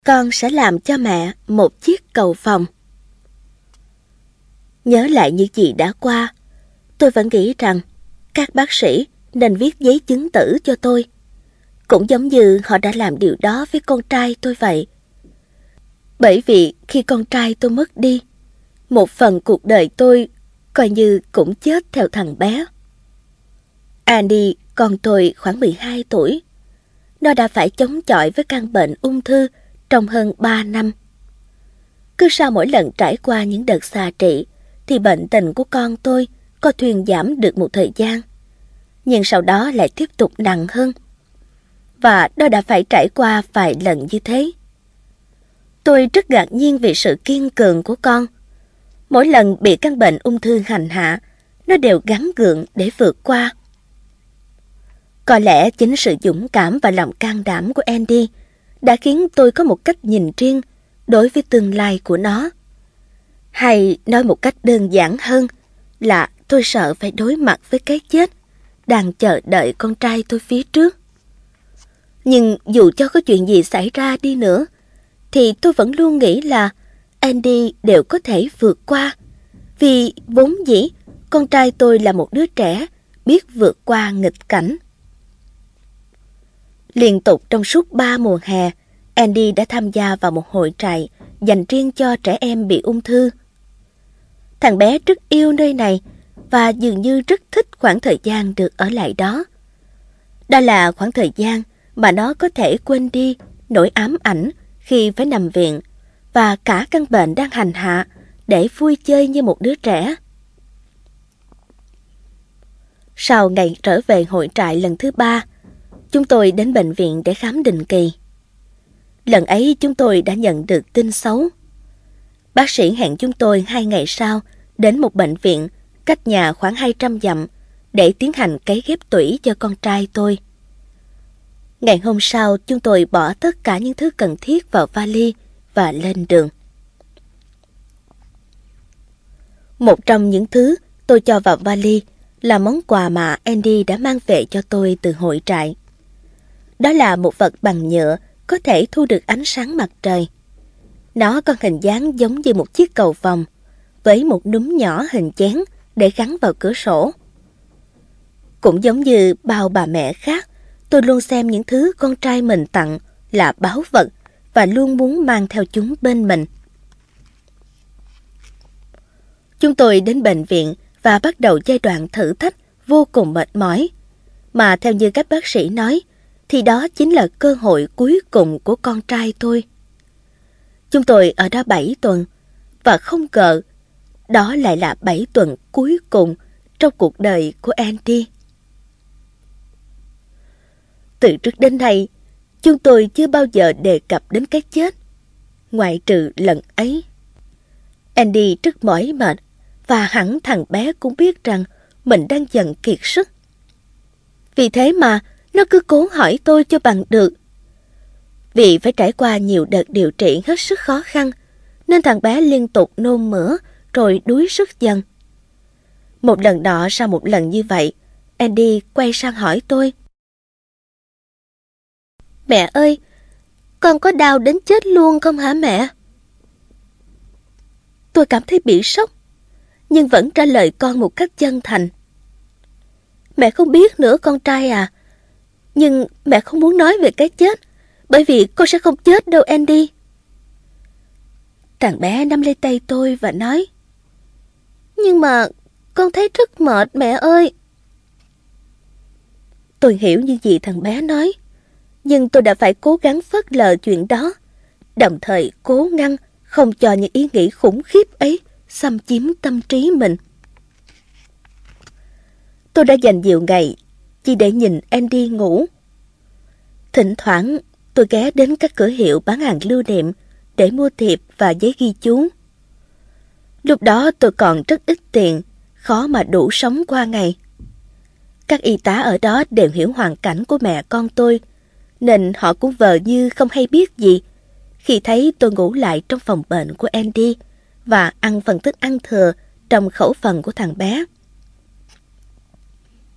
con sẽ làm cho mẹ một chiếc cầu vồng. Nhớ lại những gì đã qua, tôi vẫn nghĩ rằng các bác sĩ nên viết giấy chứng tử cho tôi, cũng giống như họ đã làm điều đó với con trai tôi vậy. Bởi vì khi con trai tôi mất đi, một phần cuộc đời tôi coi như cũng chết theo thằng bé. Andy, con tôi khoảng 12 tuổi. Nó đã phải chống chọi với căn bệnh ung thư trong hơn 3 năm. Cứ sau mỗi lần trải qua những đợt xạ trị, thì bệnh tình của con tôi có thuyên giảm được một thời gian, nhưng sau đó lại tiếp tục nặng hơn. Và nó đã phải trải qua vài lần như thế. Tôi rất ngạc nhiên về sự kiên cường của con. Mỗi lần bị căn bệnh ung thư hành hạ, nó đều gắng gượng để vượt qua. Có lẽ chính sự dũng cảm và lòng can đảm của Andy đã khiến tôi có một cách nhìn riêng đối với tương lai của nó. Hay nói một cách đơn giản hơn là tôi sợ phải đối mặt với cái chết đang chờ đợi con trai tôi phía trước. Nhưng dù cho có chuyện gì xảy ra đi nữa, thì tôi vẫn luôn nghĩ là Andy đều có thể vượt qua. Vì vốn dĩ, con trai tôi là một đứa trẻ biết vượt qua nghịch cảnh. Liên tục trong suốt 3 mùa hè, Andy đã tham gia vào một hội trại dành riêng cho trẻ em bị ung thư. Thằng bé rất yêu nơi này và dường như rất thích khoảng thời gian được ở lại đó. Đó là khoảng thời gian mà nó có thể quên đi nỗi ám ảnh khi phải nằm viện và cả căn bệnh đang hành hạ để vui chơi như một đứa trẻ. Sau ngày trở về hội trại lần thứ 3, chúng tôi đến bệnh viện để khám định kỳ. Lần ấy chúng tôi đã nhận được tin xấu. Bác sĩ hẹn chúng tôi 2 ngày sau đến một bệnh viện cách nhà khoảng 200 dặm để tiến hành cấy ghép tủy cho con trai tôi. Ngày hôm sau, chúng tôi bỏ tất cả những thứ cần thiết vào vali và lên đường. Một trong những thứ tôi cho vào vali là món quà mà Andy đã mang về cho tôi từ hội trại. Đó là một vật bằng nhựa có thể thu được ánh sáng mặt trời. Nó có hình dáng giống như một chiếc cầu vồng, với một núm nhỏ hình chén để gắn vào cửa sổ. Cũng giống như bao bà mẹ khác, tôi luôn xem những thứ con trai mình tặng là báu vật và luôn muốn mang theo chúng bên mình. Chúng tôi đến bệnh viện và bắt đầu giai đoạn thử thách vô cùng mệt mỏi. Mà theo như các bác sĩ nói, thì đó chính là cơ hội cuối cùng của con trai tôi. Chúng tôi ở đó 7 tuần, và không ngờ đó lại là 7 tuần cuối cùng trong cuộc đời của Andy. Từ trước đến nay, chúng tôi chưa bao giờ đề cập đến cái chết, ngoại trừ lần ấy. Andy rất mỏi mệt, và hẳn thằng bé cũng biết rằng mình đang dần kiệt sức. Vì thế mà nó cứ cố hỏi tôi cho bằng được. Vì phải trải qua nhiều đợt điều trị hết sức khó khăn, nên thằng bé liên tục nôn mửa rồi đuối sức dần. Một lần nọ sau một lần như vậy, Andy quay sang hỏi tôi: "Mẹ ơi, con có đau đến chết luôn không hả mẹ?" Tôi cảm thấy bị sốc, nhưng vẫn trả lời con một cách chân thành: "Mẹ không biết nữa con trai à, nhưng mẹ không muốn nói về cái chết, bởi vì con sẽ không chết đâu Andy." Thằng bé nắm lấy tay tôi và nói: "Nhưng mà con thấy rất mệt mẹ ơi." Tôi hiểu những gì thằng bé nói, nhưng tôi đã phải cố gắng phớt lờ chuyện đó, đồng thời cố ngăn không cho những ý nghĩ khủng khiếp ấy xâm chiếm tâm trí mình. Tôi đã dành nhiều ngày chỉ để nhìn Andy ngủ. Thỉnh thoảng tôi ghé đến các cửa hiệu bán hàng lưu niệm để mua thiệp và giấy ghi chú. Lúc đó tôi còn rất ít tiền, khó mà đủ sống qua ngày. Các y tá ở đó đều hiểu hoàn cảnh của mẹ con tôi, nên họ cũng vờ như không hay biết gì khi thấy tôi ngủ lại trong phòng bệnh của Andy và ăn phần thức ăn thừa trong khẩu phần của thằng bé.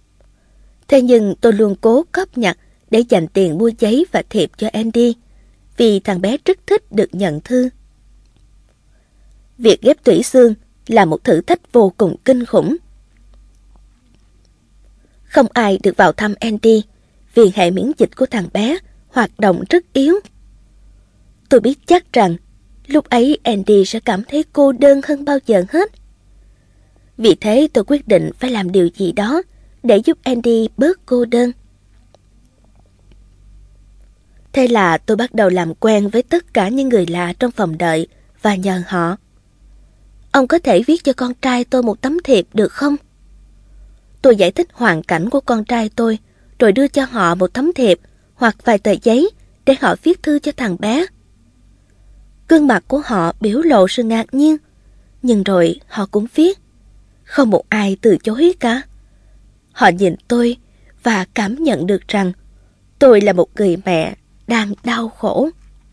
Thế nhưng tôi luôn cố cóp nhặt để dành tiền mua giấy và thiệp cho Andy, vì thằng bé rất thích được nhận thư. Việc ghép tủy xương là một thử thách vô cùng kinh khủng. Không ai được vào thăm Andy vì hệ miễn dịch của thằng bé hoạt động rất yếu. Tôi biết chắc rằng lúc ấy Andy sẽ cảm thấy cô đơn hơn bao giờ hết. Vì thế tôi quyết định phải làm điều gì đó để giúp Andy bớt cô đơn. Thế là tôi bắt đầu làm quen với tất cả những người lạ trong phòng đợi và nhờ họ: "Ông có thể viết cho con trai tôi một tấm thiệp được không?" Tôi giải thích hoàn cảnh của con trai tôi, rồi đưa cho họ một tấm thiệp hoặc vài tờ giấy để họ viết thư cho thằng bé. Gương mặt của họ biểu lộ sự ngạc nhiên, nhưng rồi họ cũng viết. Không một ai từ chối cả. Họ nhìn tôi và cảm nhận được rằng tôi là một người mẹ đang đau khổ.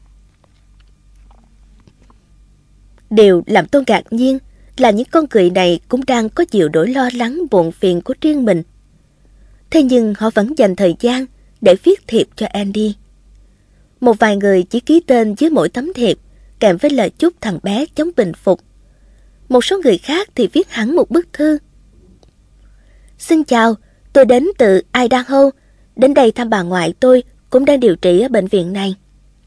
Điều làm tôi ngạc nhiên là những con người này cũng đang có nhiều nỗi lo lắng buồn phiền của riêng mình. Thế nhưng họ vẫn dành thời gian để viết thiệp cho Andy. Một vài người chỉ ký tên dưới mỗi tấm thiệp kèm với lời chúc thằng bé chóng bình phục. Một số người khác thì viết hẳn một bức thư: "Xin chào, tôi đến từ Idaho, đến đây thăm bà ngoại tôi cũng đang điều trị ở bệnh viện này."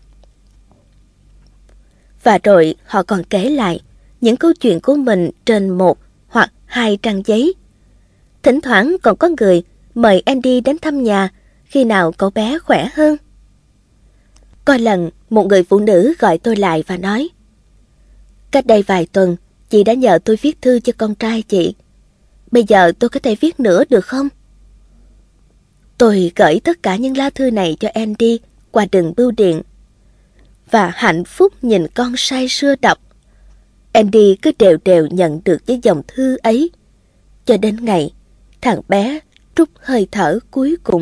Và rồi họ còn kể lại những câu chuyện của mình trên một hoặc hai trang giấy. Thỉnh thoảng còn có người mời Andy đến thăm nhà khi nào cậu bé khỏe hơn. Có lần một người phụ nữ gọi tôi lại và nói: "Cách đây vài tuần, chị đã nhờ tôi viết thư cho con trai chị. Bây giờ tôi có thể viết nữa được không?" Tôi gửi tất cả những lá thư này cho Andy qua đường bưu điện. Và hạnh phúc nhìn con say sưa đọc. Andy cứ đều đều nhận được những dòng thư ấy, cho đến ngày thằng bé trút hơi thở cuối cùng.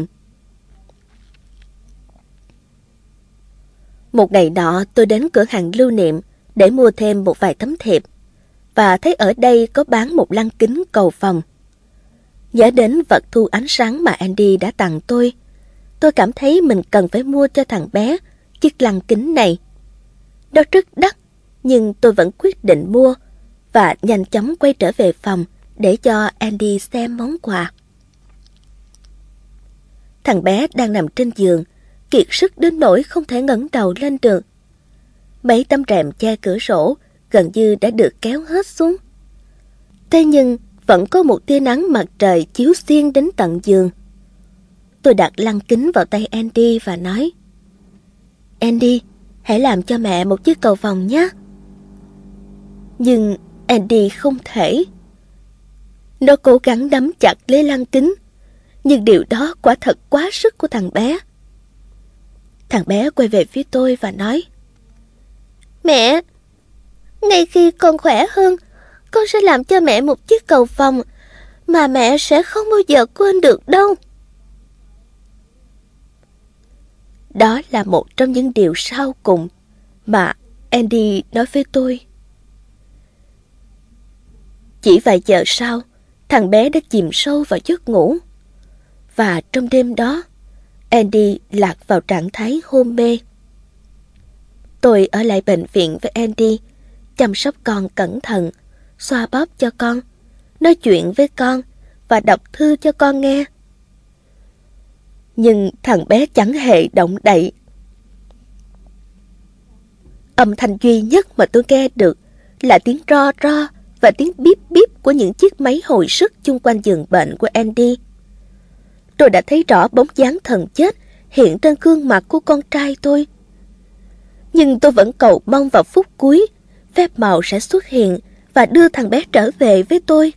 Một ngày nọ tôi đến cửa hàng lưu niệm để mua thêm một vài tấm thiệp, và thấy ở đây có bán một lăng kính cầu vồng. Nhớ đến vật thu ánh sáng mà Andy đã tặng tôi cảm thấy mình cần phải mua cho thằng bé chiếc lăng kính này. Nó rất đắt, nhưng tôi vẫn quyết định mua và nhanh chóng quay trở về phòng để cho Andy xem món quà. Thằng bé đang nằm trên giường, kiệt sức đến nỗi không thể ngẩng đầu lên được. Mấy tấm rèm che cửa sổ gần như đã được kéo hết xuống. Thế nhưng vẫn có một tia nắng mặt trời chiếu xuyên đến tận giường. Tôi đặt lăng kính vào tay Andy và nói: "Andy, hãy làm cho mẹ một chiếc cầu vồng nhé." Nhưng Andy không thể. Nó cố gắng nắm chặt lấy lăng kính, nhưng điều đó quả thật quá sức của thằng bé. Thằng bé quay về phía tôi và nói: "Mẹ, ngay khi con khỏe hơn, con sẽ làm cho mẹ một chiếc cầu vồng mà mẹ sẽ không bao giờ quên được đâu." Đó là một trong những điều sau cùng mà Andy nói với tôi. Chỉ vài giờ sau, thằng bé đã chìm sâu vào giấc ngủ. Và trong đêm đó, Andy lạc vào trạng thái hôn mê. Tôi ở lại bệnh viện với Andy, chăm sóc con cẩn thận, xoa bóp cho con, nói chuyện với con và đọc thư cho con nghe. Nhưng thằng bé chẳng hề động đậy. Âm thanh duy nhất mà tôi nghe được là tiếng ro ro và tiếng bíp bíp của những chiếc máy hồi sức chung quanh giường bệnh của Andy. Tôi đã thấy rõ bóng dáng thần chết hiện trên gương mặt của con trai tôi. Nhưng tôi vẫn cầu mong vào phút cuối, phép màu sẽ xuất hiện và đưa thằng bé trở về với tôi.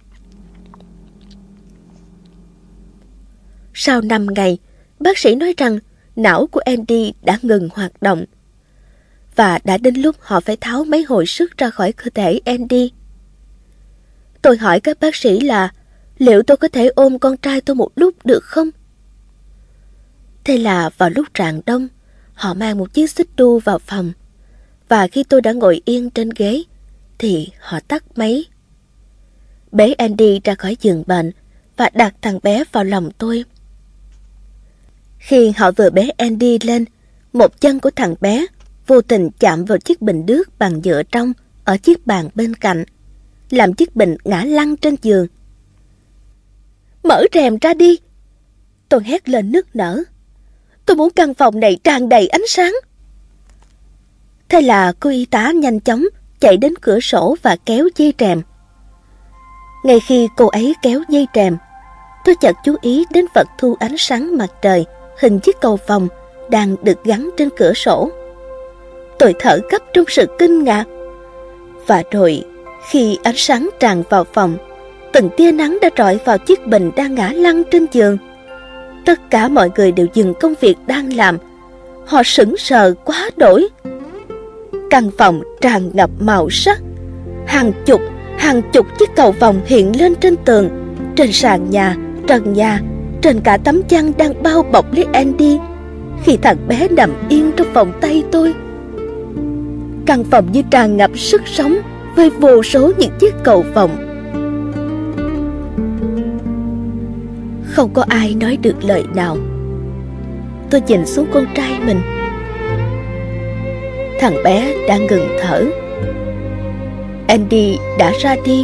Sau 5 ngày, bác sĩ nói rằng não của Andy đã ngừng hoạt động. Và đã đến lúc họ phải tháo máy hồi sức ra khỏi cơ thể Andy. Tôi hỏi các bác sĩ là liệu tôi có thể ôm con trai tôi một lúc được không? Thế là vào lúc rạng đông, họ mang một chiếc xích đu vào phòng. Và khi tôi đã ngồi yên trên ghế, thì họ tắt máy. Bế Andy ra khỏi giường bệnh và đặt thằng bé vào lòng tôi. Khi họ vừa bế Andy lên, một chân của thằng bé vô tình chạm vào chiếc bình nước bằng nhựa trong ở chiếc bàn bên cạnh, làm chiếc bình ngã lăn trên giường. Mở rèm ra đi! Tôi hét lên nức nở. Tôi muốn căn phòng này tràn đầy ánh sáng. Thế là cô y tá nhanh chóng chạy đến cửa sổ và kéo dây rèm. Ngay khi cô ấy kéo dây rèm, tôi chợt chú ý đến vật thu ánh sáng mặt trời hình chiếc cầu vồng đang được gắn trên cửa sổ. Tôi thở gấp trong sự kinh ngạc. Và rồi, khi ánh sáng tràn vào phòng, từng tia nắng đã rọi vào chiếc bình đang ngã lăn trên giường. Tất cả mọi người đều dừng công việc đang làm. Họ sững sờ quá đỗi. Căn phòng tràn ngập màu sắc. Hàng chục chiếc cầu vồng hiện lên trên tường, trên sàn nhà, trần nhà, trên cả tấm chăn đang bao bọc lấy Andy khi thằng bé nằm yên trong vòng tay tôi. Căn phòng như tràn ngập sức sống với vô số những chiếc cầu vồng. Không có ai nói được lời nào. Tôi nhìn xuống con trai mình. Thằng bé đã ngừng thở. Andy đã ra đi.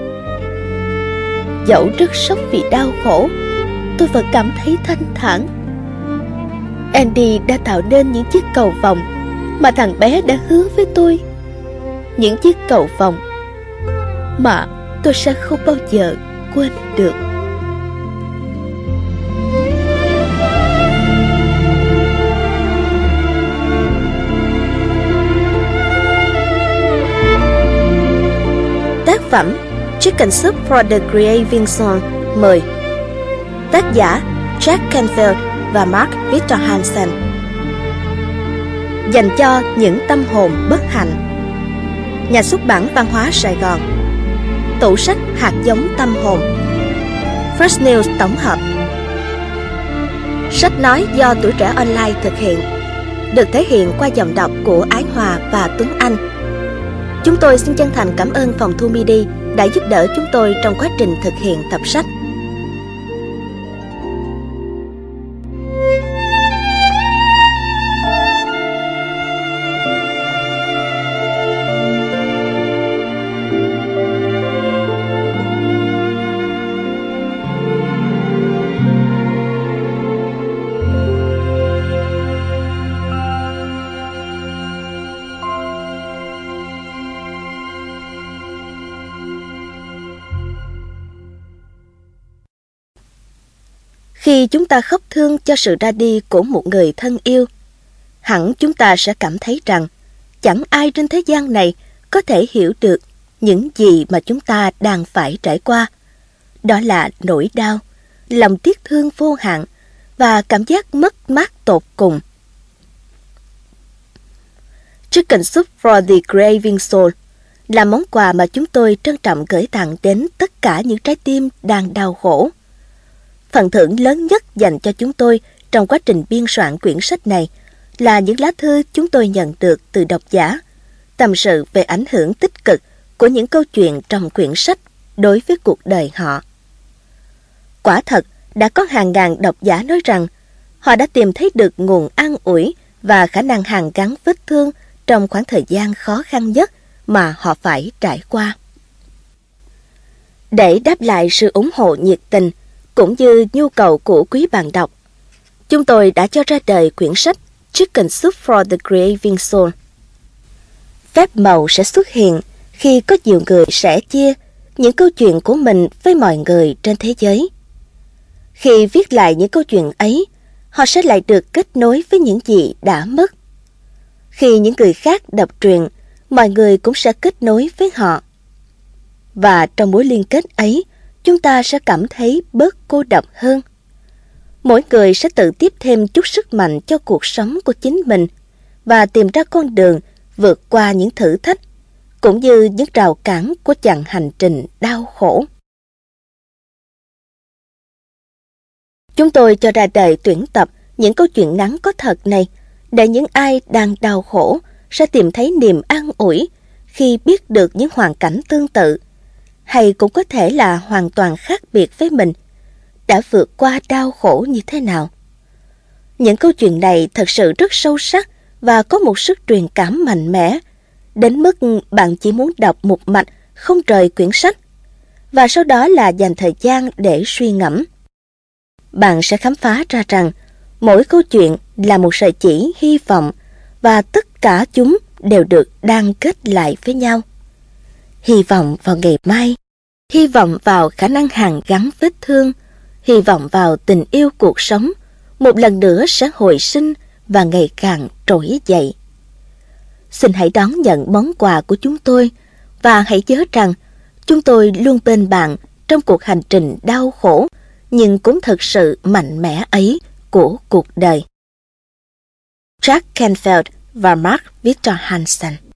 Dẫu rất sốc vì đau khổ, tôi vẫn cảm thấy thanh thản. Andy đã tạo nên những chiếc cầu vồng mà thằng bé đã hứa với tôi. Những chiếc cầu vồng mà tôi sẽ không bao giờ quên được. Tác phẩm Chicken Soup for the Craving Soul 10. Tác giả Jack Canfield và Mark Victor Hansen. Dành cho những tâm hồn bất hạnh. Nhà xuất bản Văn hóa Sài Gòn. Tủ sách hạt giống tâm hồn. First News tổng hợp. Sách nói do Tuổi Trẻ Online thực hiện, được thể hiện qua giọng đọc của Ái Hòa và Tuấn Anh. Chúng tôi xin chân thành cảm ơn phòng thu MIDI đã giúp đỡ chúng tôi trong quá trình thực hiện tập sách. Khi chúng ta khóc thương cho sự ra đi của một người thân yêu, hẳn chúng ta sẽ cảm thấy rằng chẳng ai trên thế gian này có thể hiểu được những gì mà chúng ta đang phải trải qua. Đó là nỗi đau, lòng tiếc thương vô hạn và cảm giác mất mát tột cùng. Chicken Soup for the Craving Soul là món quà mà chúng tôi trân trọng gửi tặng đến tất cả những trái tim đang đau khổ. Phần thưởng lớn nhất dành cho chúng tôi trong quá trình biên soạn quyển sách này là những lá thư chúng tôi nhận được từ độc giả, tâm sự về ảnh hưởng tích cực của những câu chuyện trong quyển sách đối với cuộc đời họ. Quả thật, đã có hàng ngàn độc giả nói rằng họ đã tìm thấy được nguồn an ủi và khả năng hàn gắn vết thương trong khoảng thời gian khó khăn nhất mà họ phải trải qua. Để đáp lại sự ủng hộ nhiệt tình cũng như nhu cầu của quý bạn đọc, chúng tôi đã cho ra đời quyển sách Chicken Soup for the Craving Soul. Phép màu sẽ xuất hiện khi có nhiều người sẻ chia những câu chuyện của mình với mọi người trên thế giới. Khi viết lại những câu chuyện ấy, họ sẽ lại được kết nối với những gì đã mất. Khi những người khác đọc truyện, mọi người cũng sẽ kết nối với họ. Và trong mối liên kết ấy, chúng ta sẽ cảm thấy bớt cô độc hơn. Mỗi người sẽ tự tiếp thêm chút sức mạnh cho cuộc sống của chính mình và tìm ra con đường vượt qua những thử thách, cũng như những rào cản của chặng hành trình đau khổ. Chúng tôi cho ra đời tuyển tập những câu chuyện ngắn có thật này để những ai đang đau khổ sẽ tìm thấy niềm an ủi khi biết được những hoàn cảnh tương tự, hay cũng có thể là hoàn toàn khác biệt với mình, đã vượt qua đau khổ như thế nào. Những câu chuyện này thật sự rất sâu sắc và có một sức truyền cảm mạnh mẽ, đến mức bạn chỉ muốn đọc một mạch không rời quyển sách, và sau đó là dành thời gian để suy ngẫm. Bạn sẽ khám phá ra rằng mỗi câu chuyện là một sợi chỉ hy vọng, và tất cả chúng đều được đan kết lại với nhau. Hy vọng vào ngày mai, hy vọng vào khả năng hàn gắn vết thương, hy vọng vào tình yêu cuộc sống, một lần nữa sẽ hồi sinh và ngày càng trỗi dậy. Xin hãy đón nhận món quà của chúng tôi, và hãy nhớ rằng chúng tôi luôn bên bạn trong cuộc hành trình đau khổ nhưng cũng thực sự mạnh mẽ ấy của cuộc đời. Jack Canfield và Mark Victor Hansen.